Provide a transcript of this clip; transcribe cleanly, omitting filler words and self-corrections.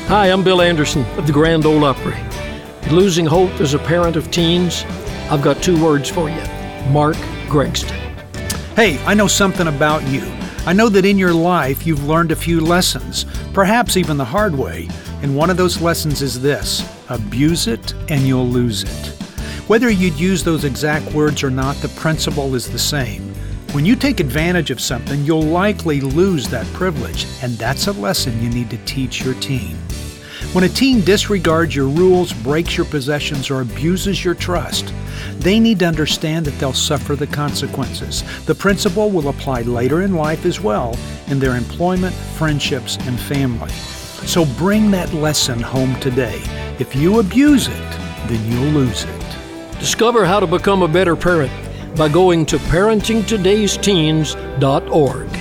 Hi, I'm Bill Anderson of the Grand Ole Opry. Losing hope as a parent of teens? I've got 2 words for you. Mark Gregston. Hey, I know something about you. I know that in your life you've learned a few lessons, perhaps even the hard way. And one of those lessons is this: abuse it and you'll lose it. Whether you'd use those exact words or not, the principle is the same. When you take advantage of something, you'll likely lose that privilege, and that's a lesson you need to teach your teen. When a teen disregards your rules, breaks your possessions, or abuses your trust, they need to understand that they'll suffer the consequences. The principle will apply later in life as well, in their employment, friendships, and family. So bring that lesson home today. If you abuse it, then you'll lose it. Discover how to become a better parent by going to parentingtodaysteens.org.